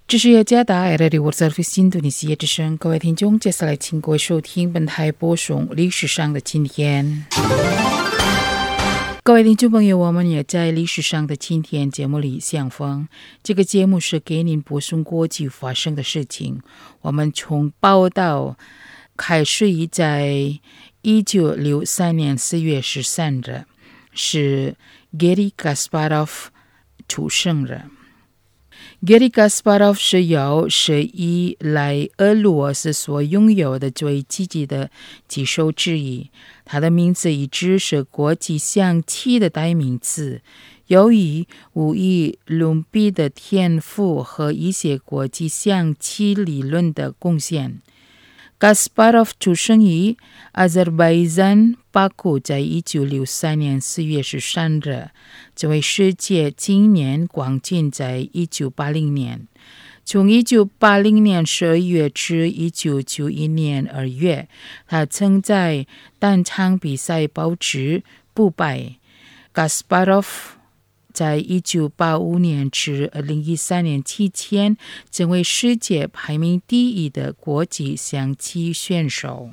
这是加达 RTI World Service 印度尼西亚之声，各位听众，接下来请各位收听本台播送历史上的今天。各位听众朋友，我们也在历史上的今天节目里相逢。这个节目是给您播送国际发生的事情。我们从报道开始于在1963年4月13日，是 Garry Kasparov 出生了。Garry Kasparov 是有史以来俄罗斯所拥有的最积极的棋手之一，他的名字一直是国际象棋的代名词。由于无与伦比的天赋和一些国际象棋理论的贡献， Kasparov 出生于阿塞拜疆巴库，在1963年4月13日，这位世界青年光进在1980年。从1980年12月至1991年2月，他曾在单场比赛保持不败。Kasparov 在1985年至2013年期间成为世界排名第1的国际象棋选手。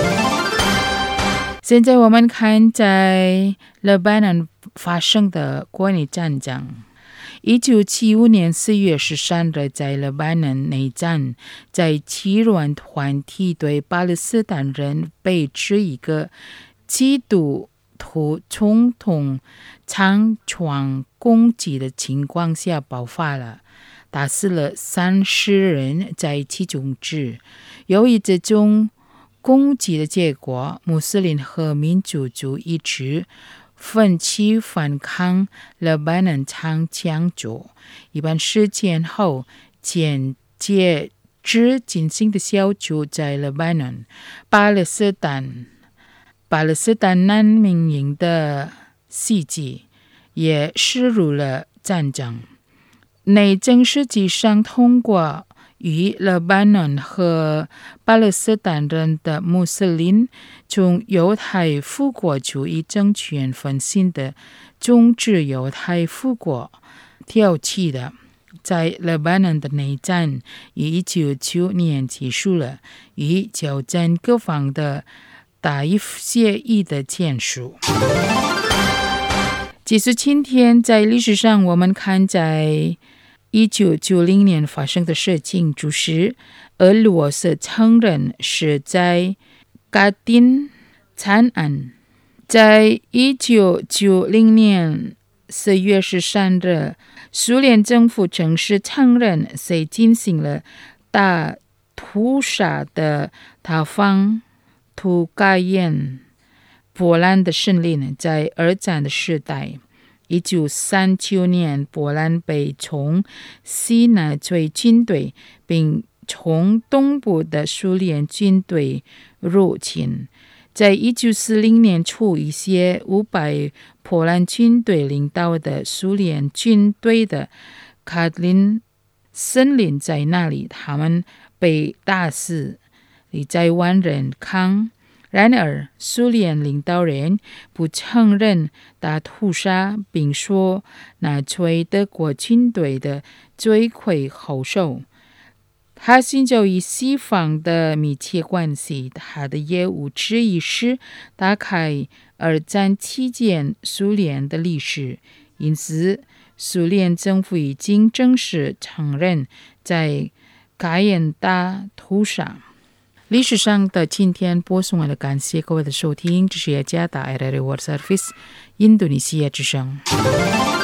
现在我们看在黎巴嫩发生的国内战争。1975年4月13日，在黎巴嫩内战，在七乱团体对巴勒斯坦人被指一个基督徒总统仓皇攻击的情况下爆发了，打死了30人在其中之。由于这种攻击的结果，穆斯林和民族主义者奋起反抗黎巴嫩长枪手。一般时间后，间接之进行的小组在黎巴嫩巴勒斯坦难民营的袭击，也涉入了战争。内政实际上通过与黎巴嫩和巴勒斯坦人的穆斯林从犹太复国主义政权分心的终止犹太复国挑起的。在黎巴嫩的内战于1995年结束了，与交战各方的达伊夫协议的签署。其实今天在历史上我们看在1990年发生的事情，就是俄罗斯承认是在卡丁惨案。在1990年4月13日，苏联政府正式承认谁进行了大屠杀的塔方图嘎彦波兰的胜利呢，在二战的时代。1939年，波兰被从西纳粹军队并从东部的苏联军队入侵。在1940年初，一些500波兰军队领导的苏联军队的卡林森林在那里，他们被打死，1在万人抗。然而，苏联领导人不承认大屠杀，并说纳粹德国军队的罪魁祸首。他寻求与西方的密切关系，他的业务之一是打开二战期间苏联的历史，因此苏联政府已经正式承认在嘎彦大屠杀。历史上的今天播送完了，感谢各位的收听，这是加达 RTI World Service 印度尼西亚之声。